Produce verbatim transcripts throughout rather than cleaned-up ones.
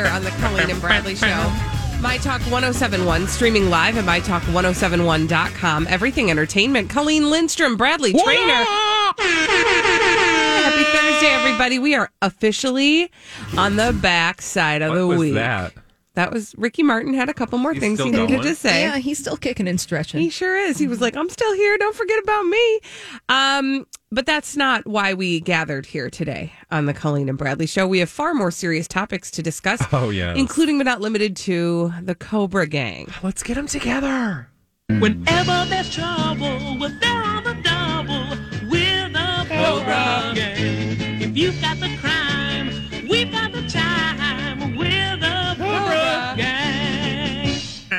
on the Colleen and Bradley Show. My Talk ten seventy-one, streaming live at my talk ten seventy-one dot com. Everything Entertainment. Colleen Lindstrom, Bradley Trainer. Happy Thursday, everybody. We are officially on the back side of what the was week. that? That was Ricky Martin had a couple more He's things he still needed going? to say. Yeah, he's still kicking and stretching. He sure is. He was like, I'm still here. Don't forget about me. Um, but that's not why we gathered here today on the Colleen and Bradley Show. We have far more serious topics to discuss. Oh, yes. Including but not limited to the Cobra Gang. Let's get them together. Whenever there's trouble, we're there on the double. We're the Cobra Gang. If you've got the crime, we've got the time. We're the Cobra Gang.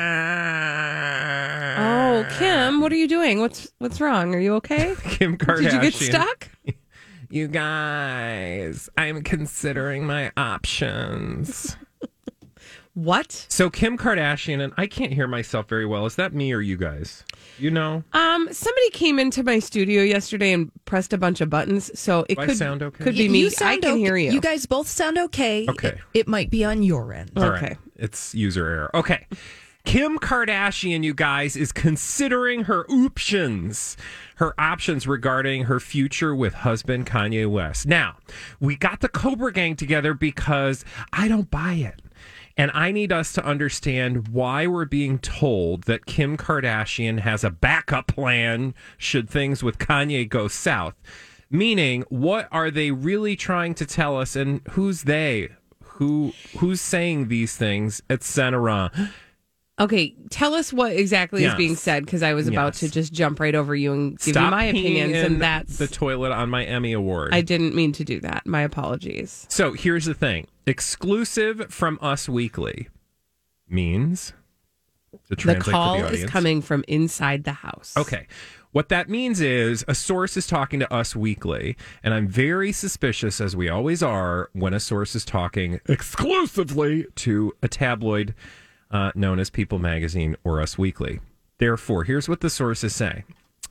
Oh, Kim, what are you doing? What's what's wrong? Are you okay? Kim Kardashian. Did you get stuck? You guys, I'm considering my options. What? So Kim Kardashian, and I can't hear myself very well. Is that me or you guys? You know? Um, somebody came into my studio yesterday and pressed a bunch of buttons, so it Do I could sound okay? could be You- me. you sound I can okay. hear you. You guys both sound okay. Okay. It, it might be on your end. All Okay. right. It's user error. Okay. Kim Kardashian, you guys, is considering her options, her options regarding her future with husband Kanye West. Now, we got the Cobra Gang together because I don't buy it. And I need us to understand why we're being told that Kim Kardashian has a backup plan should things with Kanye go south. Meaning, what are they really trying to tell us, and who's they? Who who's saying these things, et cetera? Okay, tell us what exactly Yes. is being said, because I was about Yes. to just jump right over you and give Stop you my peeing opinions, in and that's the toilet on my Emmy Award. I didn't mean to do that. My apologies. So here's the thing: exclusive from Us Weekly means to The translate call for the is audience. coming from inside the house. Okay. What that means is a source is talking to Us Weekly, and I'm very suspicious, as we always are, when a source is talking exclusively to a tabloid uh, known as People Magazine or Us Weekly. Therefore, here's what the source is saying.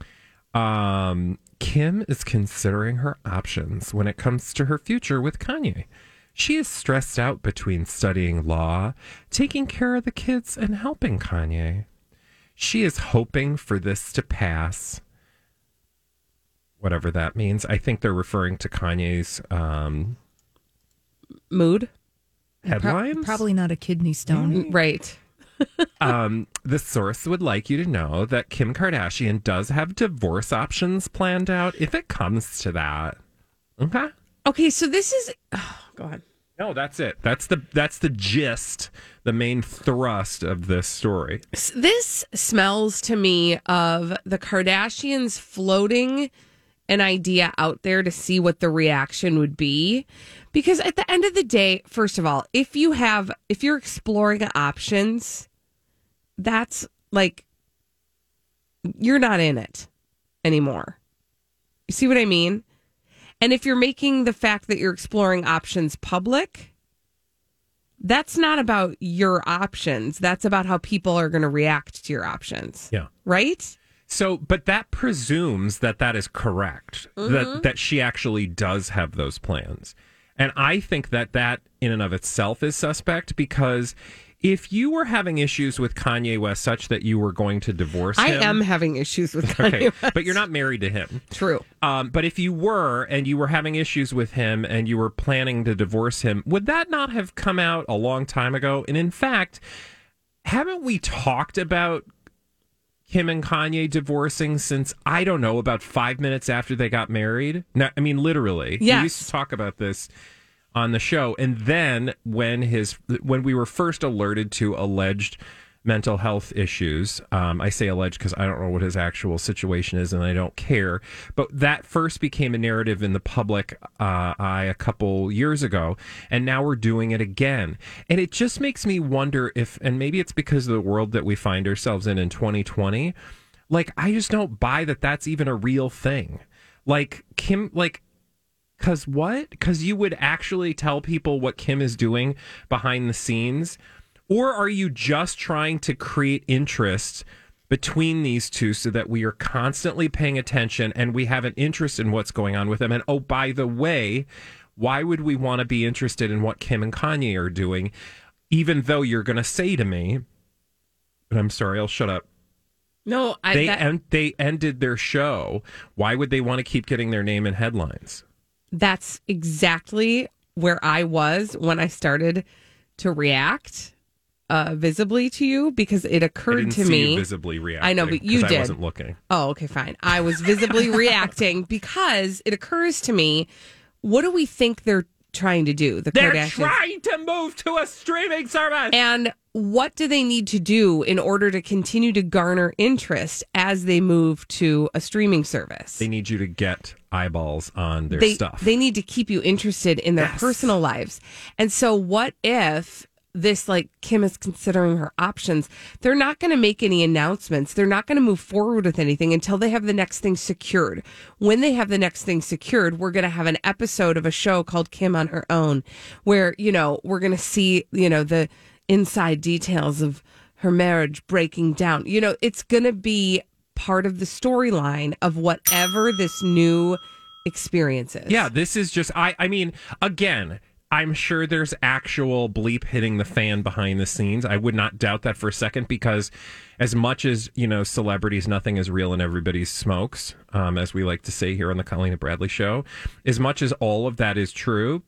Um, Kim is considering her options when it comes to her future with Kanye. She is stressed out between studying law, taking care of the kids, and helping Kanye. She is hoping for this to pass, whatever that means. I think they're referring to Kanye's um, Mood? Pro- headlines. probably not a kidney stone. Right. Um, the source would like you to know that Kim Kardashian does have divorce options planned out if it comes to that. Okay. Okay, so this is... Oh, go ahead. No, that's it. That's the that's the gist, the main thrust of this story. S- This smells to me of the Kardashians floating an idea out there to see what the reaction would be. Because at the end of the day, first of all, if you have, if you're exploring options, that's like, you're not in it anymore. You see what I mean? And if you're making the fact that you're exploring options public, that's not about your options. That's about how people are going to react to your options. Yeah. Right? So, but that presumes that that is correct, that that she actually does have those plans. And I think that that in and of itself is suspect, because if you were having issues with Kanye West such that you were going to divorce I him. am having issues with Kanye Okay, West. but you're not married to him. True. Um, but if you were, and you were having issues with him, and you were planning to divorce him, would that not have come out a long time ago? And in fact, haven't we talked about Kim and Kanye divorcing since, I don't know, about five minutes after they got married? No, I mean, literally. Yes. We used to talk about this on the show. And then when his when we were first alerted to alleged mental health issues, um, I say alleged because I don't know what his actual situation is and I don't care, but that first became a narrative in the public uh, eye a couple years ago, and now we're doing it again. And it just makes me wonder if, and maybe it's because of the world that we find ourselves in in twenty twenty, like, I just don't buy that that's even a real thing. Like, Kim, like, Because what? Because you would actually tell people what Kim is doing behind the scenes? Or are you just trying to create interest between these two so that we are constantly paying attention and we have an interest in what's going on with them? And oh, by the way, why would we want to be interested in what Kim and Kanye are doing? even though you're going to say to me, and I'm sorry, I'll shut up. No, I, they that, en- they ended their show. Why would they want to keep getting their name in headlines? that's exactly where I was when I started to react uh, visibly to you, because it I occurred didn't to see me. you visibly reacting. I know, but you 'cause did. I wasn't looking. Oh, okay, fine. I was visibly reacting because it occurs to me, what do we think they're trying to do? The They're Kardashians. trying to move to a streaming service. And what do they need to do in order to continue to garner interest as they move to a streaming service? They need you to get eyeballs on their they, stuff. They need to keep you interested in their Yes. personal lives. And so what if this, like, Kim is considering her options, they're not going to make any announcements. They're not going to move forward with anything until they have the next thing secured. When they have the next thing secured, we're going to have an episode of a show called Kim on Her Own, where, you know, we're going to see, you know, the inside details of her marriage breaking down. You know, it's going to be part of the storyline of whatever this new experience is. Yeah, this is just, I, I mean, again, I'm sure there's actual bleep hitting the fan behind the scenes. I would not doubt that for a second, because as much as, you know, celebrities, nothing is real and everybody's smokes, um, as we like to say here on the Colleen and Bradley show, as much as all of that is true,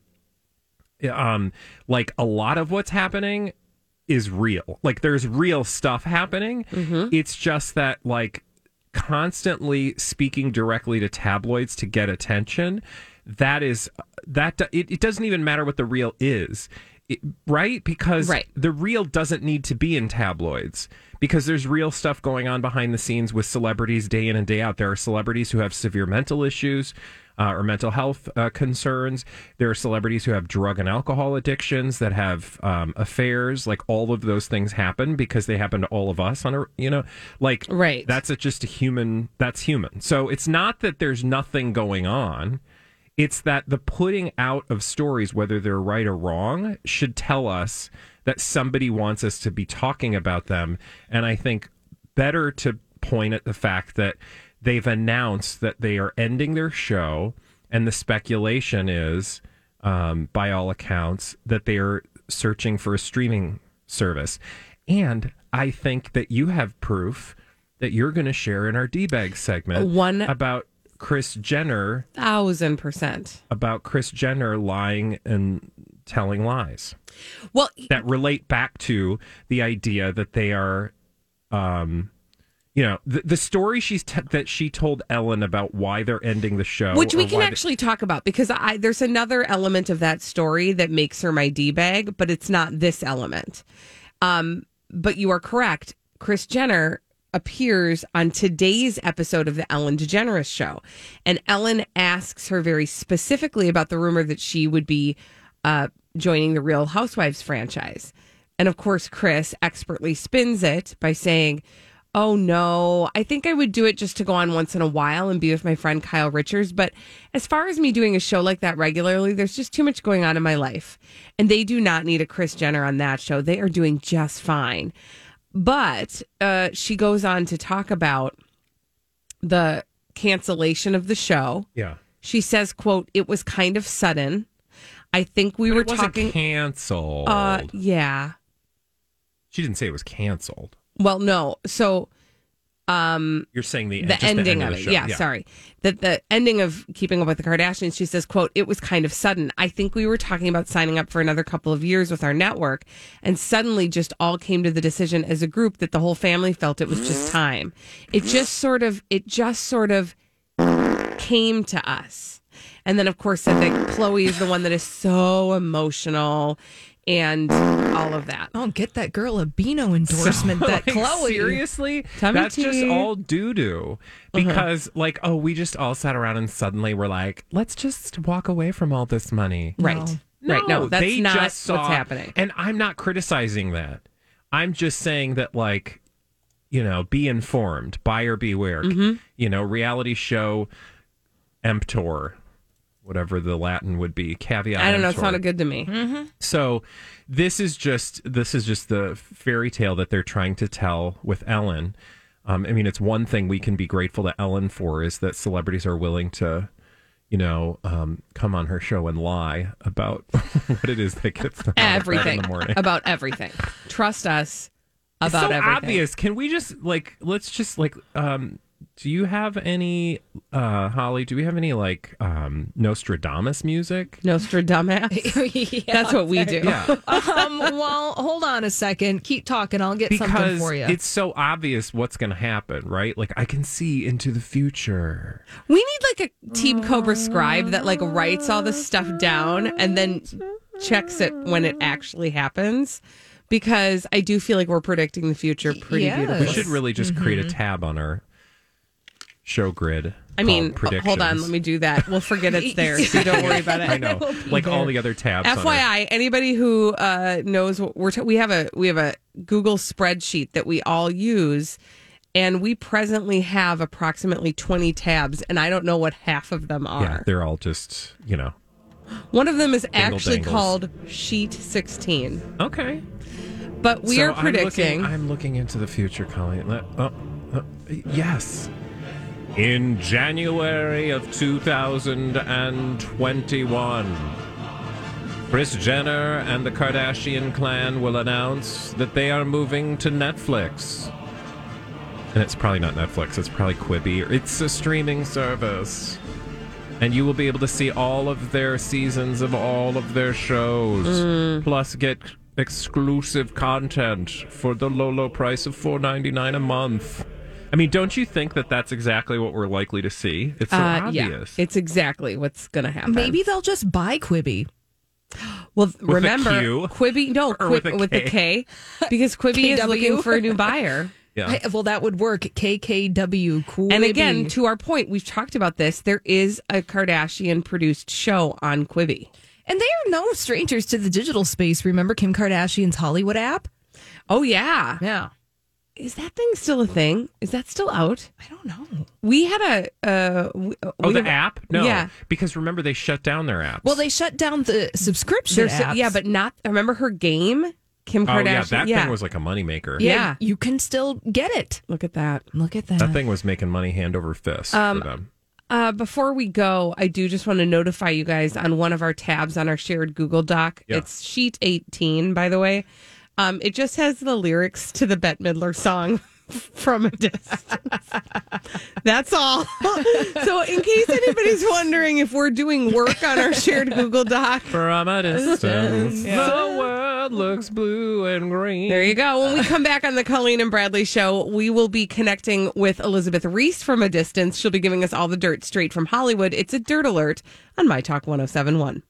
um, like a lot of what's happening is real. Like there's real stuff happening. Mm-hmm. It's just that, like, constantly speaking directly to tabloids to get attention, that is that it, it doesn't even matter what the real is, it, right? Because Right. the real doesn't need to be in tabloids, because there's real stuff going on behind the scenes with celebrities day in and day out. There are celebrities who have severe mental issues uh, or mental health uh, concerns. There are celebrities who have drug and alcohol addictions, that have um, affairs. Like, all of those things happen because they happen to all of us on a, you know, like, Right. that's a, just a human, that's human. So it's not that there's nothing going on. It's that the putting out of stories, whether they're right or wrong, should tell us that somebody wants us to be talking about them. And I think better to point at the fact that they've announced that they are ending their show, and the speculation is, um, by all accounts, that they are searching for a streaming service. And I think that you have proof that you're going to share in our D-Bag segment One- about Kris Jenner Thousand percent. about Kris Jenner lying and telling lies Well, that relate back to the idea that they are, um, you know, the, the story she's t- that she told Ellen about why they're ending the show, which we or can why they- actually talk about, because I there's another element of that story that makes her my D-bag, but it's not this element. Um, but you are correct. Kris Jenner appears on today's episode of the Ellen DeGeneres show, and Ellen asks her very specifically about the rumor that she would be uh, joining the Real Housewives franchise. And of course, Kris expertly spins it by saying, "Oh no, I think I would do it just to go on once in a while and be with my friend Kyle Richards. But as far as me doing a show like that regularly, there's just too much going on in my life. And they do not need a Kris Jenner on that show. They are doing just fine." But uh, she goes on to talk about the cancellation of the show. yeah, She says, quote, "It was kind of sudden. I think we But were it wasn't talking. canceled. Uh, yeah. She didn't say it was canceled. Well, no. So um, You're saying the, the just ending the end of of the it. show. Yeah, sorry. That the ending of Keeping Up with the Kardashians, she says, quote, "It was kind of sudden. I think we were talking about signing up for another couple of years with our network, and suddenly just all came to the decision as a group that the whole family felt it was just time. It just sort of, it just sort of came to us." And then, of course, said that Chloe is the one that is so emotional and all of that. Oh, get that girl a Beano endorsement. So, that like, Chloe. seriously, Tummy that's just tea. all doo doo. Because, like, oh, we just all sat around and suddenly we're like, let's just walk away from all this money. Right. No. Right. No, that's they not just saw, what's happening. And I'm not criticizing that. I'm just saying that, like, you know, be informed, buyer beware. Mm-hmm. You know, reality show emptor, whatever the Latin would be. Caveat. I don't know. It emptor. sounded good to me. So this is just this is just the fairy tale that they're trying to tell with Ellen. Um, I mean, it's one thing we can be grateful to Ellen for, is that celebrities are willing to, you know, um, come on her show and lie about what it is that gets them out of bed Everything in the morning. about everything. Trust us It's about so everything. obvious. Can we just like let's just like um do you have any uh Holly, do we have any like um Nostradamus music? Nostradamus. Yeah, That's what we do. Yeah. um, well, hold on a second. Keep talking. I'll get something Because for you. it's so obvious what's going to happen, right? Like I can see into the future. We need like a Team Cobra scribe that like writes all this stuff down and then checks it when it actually happens. Because I do feel like we're predicting the future pretty Yes. beautifully. We should really just create a tab on our show grid. I mean, called uh, hold on, predictions. let me do that. We'll forget it's there, so don't worry about it. I know, like all the other tabs. on F Y I, anybody who uh, knows what we're t- we have a we have a Google spreadsheet that we all use, and we presently have approximately twenty tabs, and I don't know what half of them our- yeah, are. they're all just you know. One of them is Dingle actually dangles. called Sheet sixteen, Okay. but we So are predicting. I'm looking, I'm looking into the future, Colleen. Let- Oh, oh, yes. In January of two thousand twenty-one, Kris Jenner and the Kardashian clan will announce that they are moving to Netflix. And it's probably not Netflix, it's probably Quibi. Or it's a streaming service. And you will be able to see all of their seasons of all of their shows. Plus get exclusive content for the low, low price of four ninety-nine a month. I mean, don't you think that that's exactly what we're likely to see? It's so uh, obvious. yeah, it's exactly what's going to happen. Maybe they'll just buy Quibi. Well, a remember, Q? Quibi, no, Or Qui- with a with the K? K, because Quibi is K W? looking for a new buyer. yeah. I- well, that would work. K K W. Quibi. And again, to our point, we've talked about this. There is a Kardashian produced show on Quibi. And they are no strangers to the digital space. Remember Kim Kardashian's Hollywood app? Oh, yeah. Yeah. Is that thing still a thing? Is that still out? I don't know. We had a. Uh, we, Oh, we the have- app? No. Yeah. Because remember, they shut down their apps. Well, they shut down the subscription There's, apps. yeah, but not. Remember her game? Kim Oh, Kardashian? yeah, that thing was like a moneymaker. yeah, yeah. you can still get it. Look at that. Look at that. That thing was making money hand over fist Um, for them. Uh, before we go, I do just want to notify you guys on one of our tabs on our shared Google Doc. Yeah. It's sheet eighteen, by the way. Um, it just has the lyrics to the Bette Midler song From a Distance. That's all. So in case anybody's wondering if we're doing work on our shared Google Doc, From a distance, the world looks blue and green. there you go. When we come back on the Colleen and Bradley show, we will be connecting with Elizabeth Reese from a distance. She'll be giving us all the dirt straight from Hollywood. It's a Dirt Alert on My Talk one oh seven point one.